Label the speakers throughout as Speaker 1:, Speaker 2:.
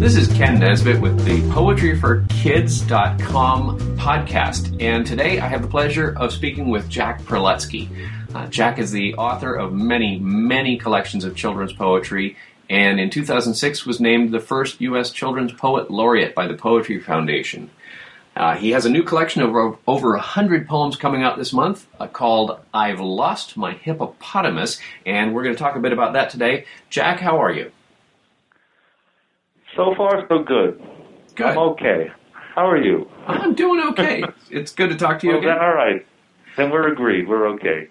Speaker 1: This is Ken Nesbitt with the PoetryForKids.com podcast, and today I have the pleasure of speaking with Jack Prelutsky. Jack is the author of many, many collections of children's poetry, and in 2006 was named the first U.S. Children's Poet Laureate by the Poetry Foundation. He has a new collection of over 100 poems coming out this month called I've Lost My Hippopotamus, and we're going to talk a bit about that today. Jack, how are you?
Speaker 2: So far, so good.
Speaker 1: Good.
Speaker 2: I'm okay. How are you?
Speaker 1: I'm doing okay. It's good to talk to you again.
Speaker 2: Then, all right. Then we're agreed. We're okay.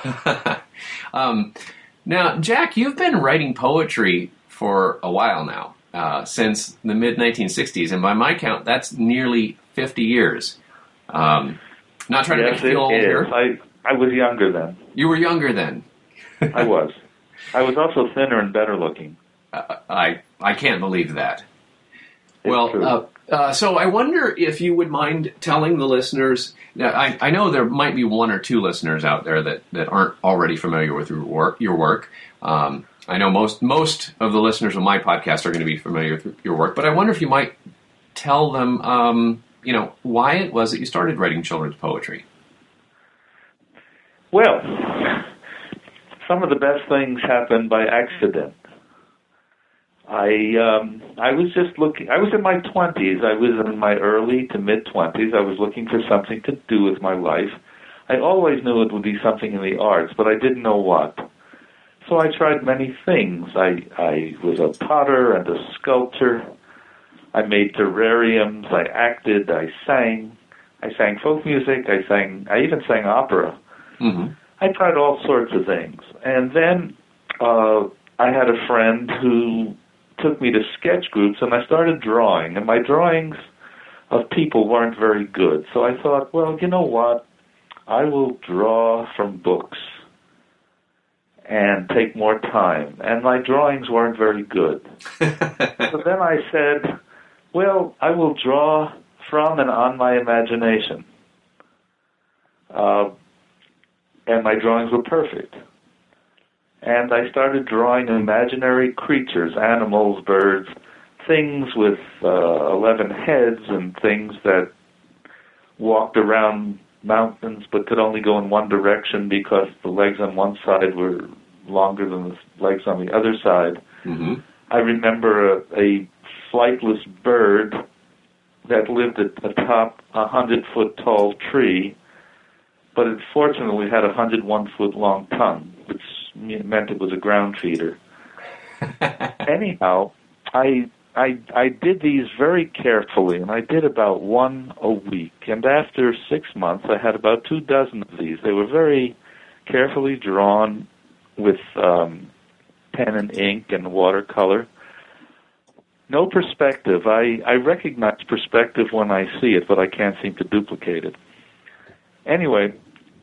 Speaker 1: Now, Jack, you've been writing poetry for a while now, since the mid-1960s, and by my count, that's nearly 50 years. Not trying to make you feel old here.
Speaker 2: I was younger then.
Speaker 1: You were younger then.
Speaker 2: I was. I was also thinner and better looking.
Speaker 1: I can't believe that.
Speaker 2: It's true.
Speaker 1: So I wonder if you would mind telling the listeners. Now, I know there might be one or two listeners out there that aren't already familiar with your work. I know most of the listeners of my podcast are going to be familiar with your work, but I wonder if you might tell them, why it was that you started writing children's poetry.
Speaker 2: Well, some of the best things happened by accident. I was just looking. I was in my 20s. I was in my early to mid-20s. I was looking for something to do with my life. I always knew it would be something in the arts, but I didn't know what. So I tried many things. I was a potter and a sculptor. I made terrariums. I acted. I sang. I sang folk music. I even sang opera.
Speaker 1: Mm-hmm.
Speaker 2: I tried all sorts of things. And then I had a friend who took me to sketch groups, and I started drawing, and my drawings of people weren't very good. So I thought, well, you know what? I will draw from books and take more time. And my drawings weren't very good. So then I said, well, I will draw from and on my imagination. And my drawings were perfect. And I started drawing imaginary creatures, animals, birds, things with 11 heads and things that walked around mountains but could only go in one direction because the legs on one side were longer than the legs on the other side.
Speaker 1: Mm-hmm.
Speaker 2: I remember a flightless bird that lived atop a 100-foot tall tree, but it fortunately had a 101-foot long tongue, which meant it was a ground feeder. Anyhow, I did these very carefully, and I did about one a week. And after 6 months, I had about 24 of these. They were very carefully drawn with pen and ink and watercolor. No perspective. I recognize perspective when I see it, but I can't seem to duplicate it. Anyway,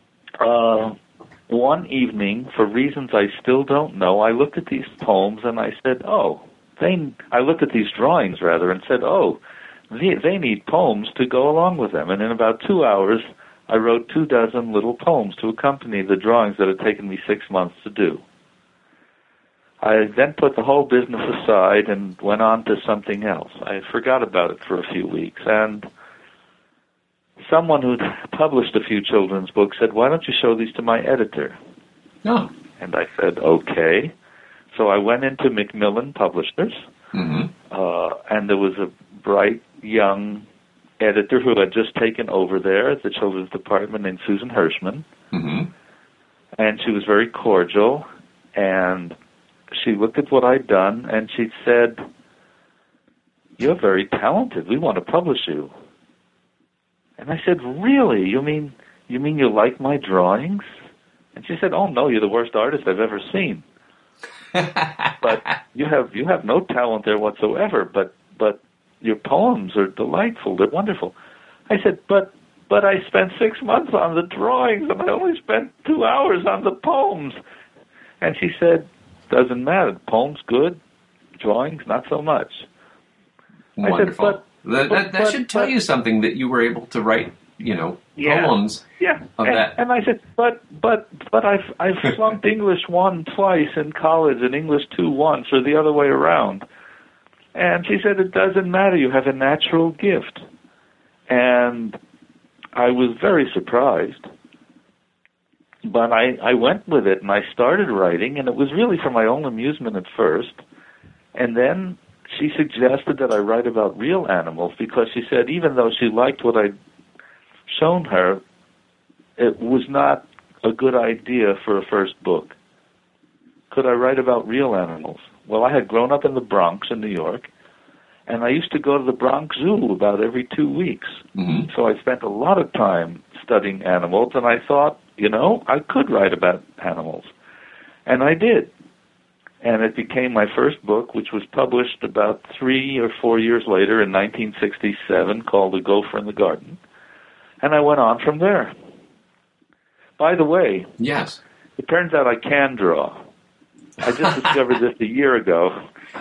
Speaker 2: one evening, for reasons I still don't know, I looked at these poems and I said, I looked at these drawings, rather, and said, they need poems to go along with them. And in about 2 hours, I wrote 24 little poems to accompany the drawings that had taken me 6 months to do. I then put the whole business aside and went on to something else. I forgot about it for a few weeks, and someone who'd published a few children's books said, why don't you show these to my editor?
Speaker 1: Oh.
Speaker 2: And I said, okay. So I went into Macmillan Publishers,
Speaker 1: mm-hmm.
Speaker 2: And there was a bright young editor who had just taken over there at the children's department named Susan Hirschman.
Speaker 1: Mm-hmm.
Speaker 2: And she was very cordial, and she looked at what I'd done, and she said, you're very talented. We want to publish you. And I said, really? You mean you like my drawings? And she said, oh, no, you're the worst artist I've ever seen. But you have no talent there whatsoever, but your poems are delightful. They're wonderful. I said, but I spent 6 months on the drawings, and I only spent 2 hours on the poems. And she said, doesn't matter. Poems, good. Drawings, not so much.
Speaker 1: Wonderful.
Speaker 2: I said,
Speaker 1: that should tell you something, that you were able to write, poems of that.
Speaker 2: And I said, but I've flunked English 1 twice in college and English 2 once, or the other way around. And she said, it doesn't matter. You have a natural gift. And I was very surprised. But I went with it, and I started writing, and it was really for my own amusement at first. And then she suggested that I write about real animals, because she said even though she liked what I'd shown her, it was not a good idea for a first book. Could I write about real animals? Well, I had grown up in the Bronx in New York, and I used to go to the Bronx Zoo about every 2 weeks.
Speaker 1: Mm-hmm.
Speaker 2: So I spent a lot of time studying animals, and I thought, I could write about animals. And I did. And it became my first book, which was published about 3 or 4 years later in 1967, called The Gopher in the Garden. And I went on from there. By the way,
Speaker 1: yes,
Speaker 2: it turns out I can draw. I just discovered this a year ago.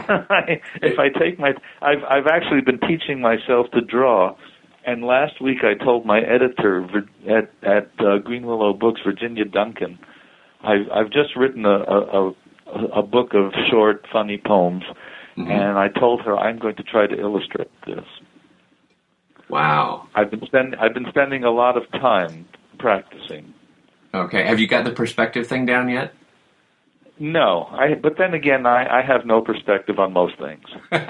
Speaker 2: I've actually been teaching myself to draw. And last week I told my editor at Green Willow Books, Virginia Duncan, I've just written a book of short, funny poems,
Speaker 1: mm-hmm.
Speaker 2: and I told her I'm going to try to illustrate this.
Speaker 1: Wow!
Speaker 2: I've been spending a lot of time practicing.
Speaker 1: Okay, have you got the perspective thing down yet?
Speaker 2: No, but then again, I have no perspective on most things.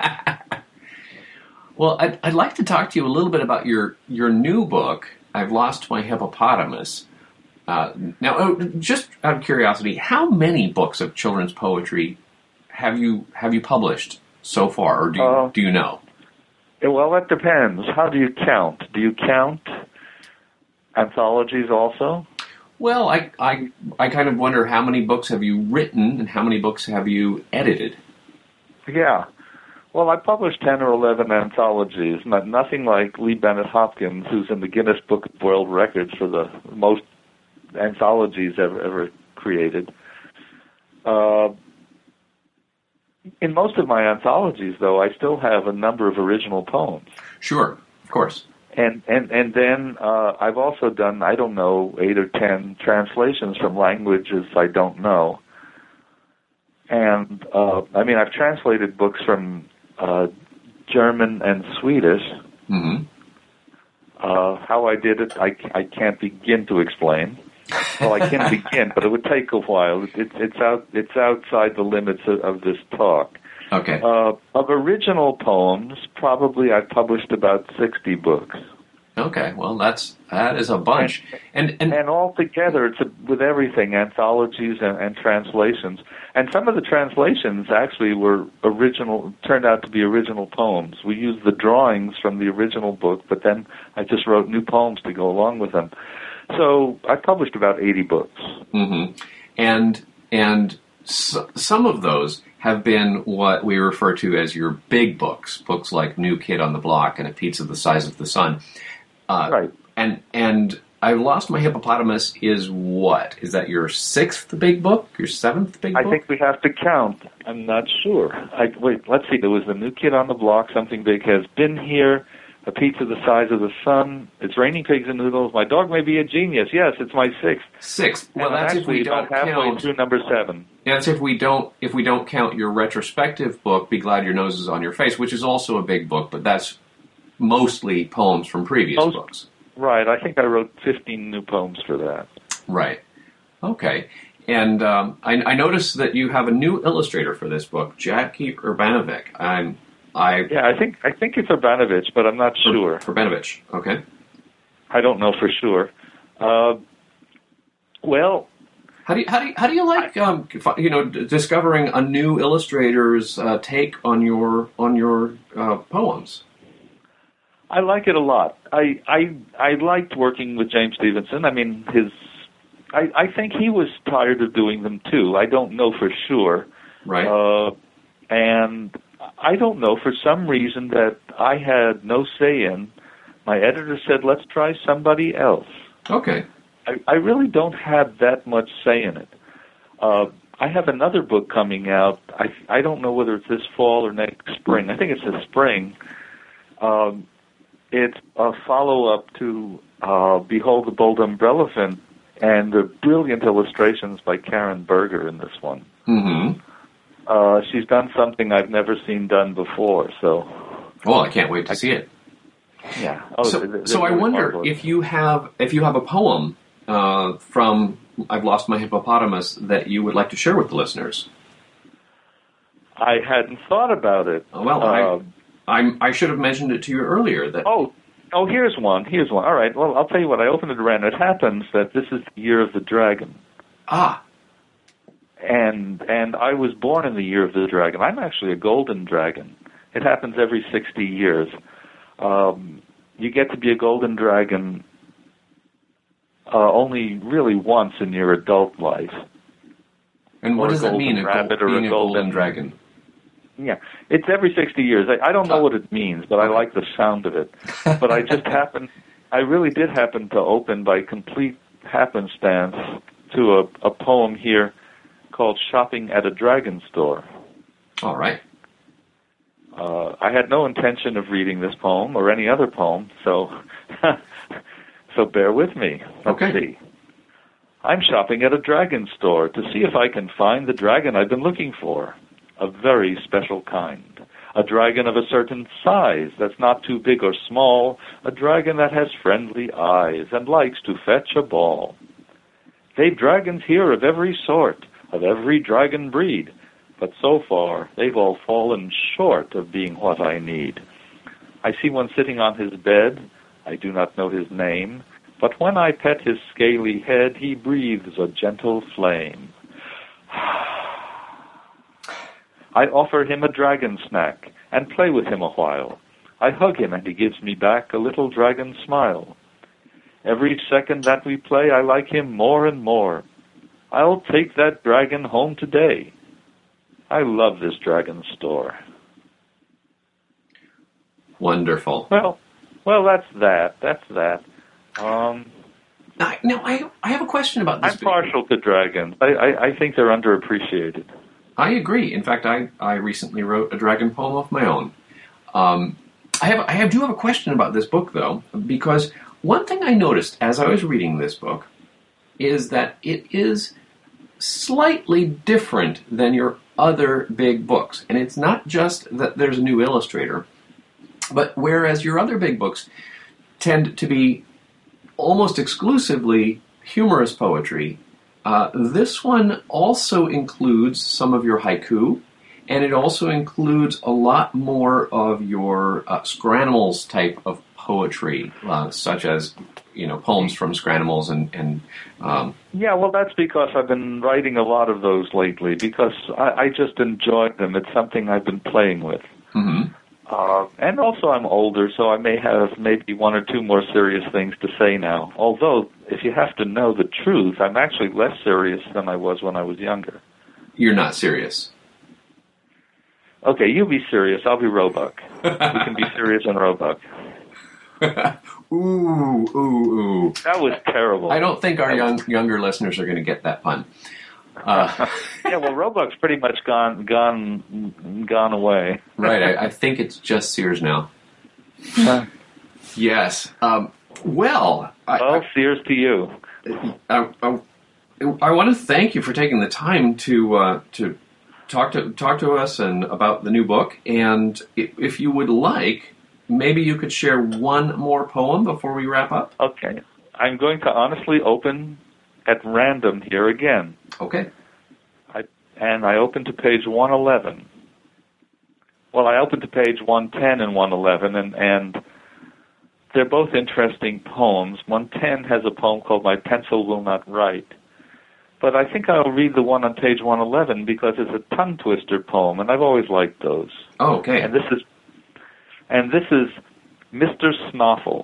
Speaker 1: Well, I'd like to talk to you a little bit about your new book, I've Lost My Hippopotamus. Now, just out of curiosity, how many books of children's poetry have you published so far, or do you know?
Speaker 2: Well, that depends. How do you count? Do you count anthologies also?
Speaker 1: Well, I kind of wonder how many books have you written and how many books have you edited?
Speaker 2: Yeah. Well, I published 10 or 11 anthologies, nothing like Lee Bennett Hopkins, who's in the Guinness Book of World Records for the most anthologies ever created. In most of my anthologies, though, I still have a number of original poems.
Speaker 1: Sure, of course.
Speaker 2: And then I've also done, 8 or 10 translations from languages I don't know. And, I've translated books from German and Swedish.
Speaker 1: Mm-hmm.
Speaker 2: How I did it, I can't begin to explain. Well, I can begin, but it would take a while. It's outside the limits of this talk.
Speaker 1: Okay.
Speaker 2: Of original poems, probably I've published about 60 books.
Speaker 1: Okay, well, that is a bunch. And
Speaker 2: all together, it's with everything, anthologies and translations. And some of the translations actually turned out to be original poems. We used the drawings from the original book, but then I just wrote new poems to go along with them. So I published about 80 books.
Speaker 1: Mm-hmm. And some of those have been what we refer to as your big books like New Kid on the Block and A Pizza the Size of the Sun.
Speaker 2: Right.
Speaker 1: And I've Lost My Hippopotamus is what? Is that your 6th big book? Your 7th big book?
Speaker 2: I think we have to count. I'm not sure. Wait, let's see. There was The New Kid on the Block, Something Big Has Been Here, A Pizza the Size of the Sun, It's Raining Pigs and Noodles, My Dog May Be a Genius. Yes, it's my 6th.
Speaker 1: 6th. Well,
Speaker 2: and
Speaker 1: that's
Speaker 2: actually
Speaker 1: if we don't
Speaker 2: about halfway
Speaker 1: count
Speaker 2: through number 7.
Speaker 1: That's if we don't count your retrospective book, Be Glad Your Nose Is on Your Face, which is also a big book, but that's mostly poems from previous books.
Speaker 2: Right. I think I wrote 15 new poems for that.
Speaker 1: Right. Okay. And I noticed that you have a new illustrator for this book, Jackie Urbanovic.
Speaker 2: I think it's Urbanovich, but I'm not sure.
Speaker 1: Urbanovich. Okay.
Speaker 2: I don't know for sure. Well,
Speaker 1: how do you like discovering a new illustrator's take on your poems?
Speaker 2: I like it a lot. I liked working with James Stevenson. I mean, I think he was tired of doing them too. I don't know for sure.
Speaker 1: Right.
Speaker 2: And I don't know, for some reason that I had no say in, my editor said, let's try somebody else.
Speaker 1: Okay.
Speaker 2: I really don't have that much say in it. I have another book coming out. I don't know whether it's this fall or next spring. I think it's this spring. It's a follow-up to Behold the Bold Umbrellaphant, and the brilliant illustrations by Karen Berger in this one.
Speaker 1: Mm-hmm.
Speaker 2: She's done something I've never seen done before, so...
Speaker 1: Well, I can't wait to see it.
Speaker 2: Yeah.
Speaker 1: So I wonder if you have a poem from I've Lost My Hippopotamus that you would like to share with the listeners.
Speaker 2: I hadn't thought about it.
Speaker 1: Well, I should have mentioned it to you earlier. That
Speaker 2: here's one. All right. Well, I'll tell you what. I opened it around. It happens that this is the year of the dragon.
Speaker 1: Ah.
Speaker 2: And I was born in the year of the dragon. I'm actually a golden dragon. It happens every 60 years. You get to be a golden dragon only really once in your adult life.
Speaker 1: And what does that mean, being a golden dragon?
Speaker 2: Yeah, it's every 60 years. I don't know what it means, but I like the sound of it. But I really did happen to open by complete happenstance to a poem here called Shopping at a Dragon Store.
Speaker 1: All right.
Speaker 2: I had no intention of reading this poem or any other poem, so so bear with me. Let's see. I'm shopping at a dragon store to see if I can find the dragon I've been looking for. A very special kind. A dragon of a certain size that's not too big or small. A dragon that has friendly eyes and likes to fetch a ball. They've dragons here of every sort, of every dragon breed. But so far, they've all fallen short of being what I need. I see one sitting on his bed. I do not know his name. But when I pet his scaly head, he breathes a gentle flame. I offer him a dragon snack and play with him a while. I hug him and he gives me back a little dragon smile. Every second that we play, I like him more and more. I'll take that dragon home today. I love this dragon store.
Speaker 1: Wonderful.
Speaker 2: Well, that's that.
Speaker 1: Now, I have a question about this.
Speaker 2: I'm partial to dragons. I think they're underappreciated.
Speaker 1: I agree. In fact, I recently wrote a dragon poem of my own. I do have a question about this book, though, because one thing I noticed as I was reading this book is that it is slightly different than your other big books. And it's not just that there's a new illustrator, but whereas your other big books tend to be almost exclusively humorous poetry, this one also includes some of your haiku, and it also includes a lot more of your Scranimals type of poetry, such as poems from Scranimals and
Speaker 2: yeah, well, that's because I've been writing a lot of those lately because I just enjoy them. It's something I've been playing with.
Speaker 1: Mm-hmm.
Speaker 2: And also I'm older, so I may have maybe one or two more serious things to say now. Although, if you have to know the truth, I'm actually less serious than I was when I was younger.
Speaker 1: You're not serious.
Speaker 2: Okay, you be serious. I'll be Roebuck. We can be serious and Roebuck.
Speaker 1: Ooh.
Speaker 2: That was terrible.
Speaker 1: I don't think our younger listeners are going to get that pun.
Speaker 2: Yeah, well, Roebuck's pretty much gone away.
Speaker 1: Right, I think it's just Sears now. Yes. Well,
Speaker 2: Sears to you.
Speaker 1: I want to thank you for taking the time to talk to us and about the new book. And if you would like, maybe you could share one more poem before we wrap up.
Speaker 2: Okay, I'm going to honestly open at random here again.
Speaker 1: Okay.
Speaker 2: I opened to page 111. Well, I opened to page 110 and 111, and they're both interesting poems. 110 has a poem called My Pencil Will Not Write. But I think I'll read the one on page 111 because it's a tongue-twister poem, and I've always liked those.
Speaker 1: Oh, okay.
Speaker 2: And this is Mr. Snoffle.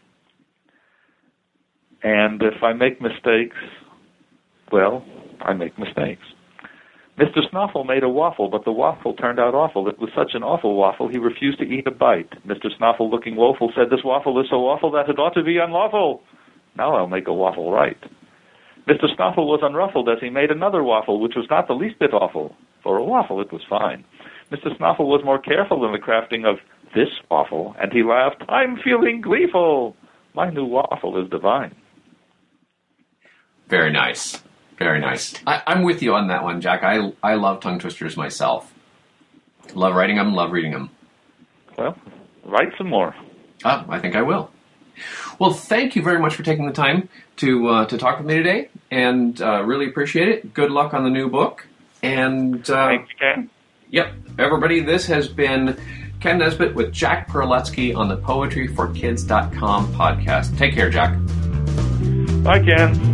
Speaker 2: And if I make mistakes, well, I make mistakes. Mr. Snoffle made a waffle, but the waffle turned out awful. It was such an awful waffle, he refused to eat a bite. Mr. Snoffle, looking woeful, said, "This waffle is so awful that it ought to be unlawful. Now I'll make a waffle right." Mr. Snoffle was unruffled as he made another waffle, which was not the least bit awful. For a waffle, it was fine. Mr. Snoffle was more careful in the crafting of this waffle, and he laughed, "I'm feeling gleeful. My new waffle is divine."
Speaker 1: Very nice. Very nice. I'm with you on that one, Jack. I love tongue twisters myself. Love writing them, love reading them.
Speaker 2: Well, write some more.
Speaker 1: I think I will. Well, thank you very much for taking the time to talk with me today, and really appreciate it. Good luck on the new book. And
Speaker 2: Thanks, Ken.
Speaker 1: Yep, everybody, this has been Ken Nesbitt with Jack Perletsky on the PoetryForKids.com podcast. Take care, Jack.
Speaker 2: Bye, Ken.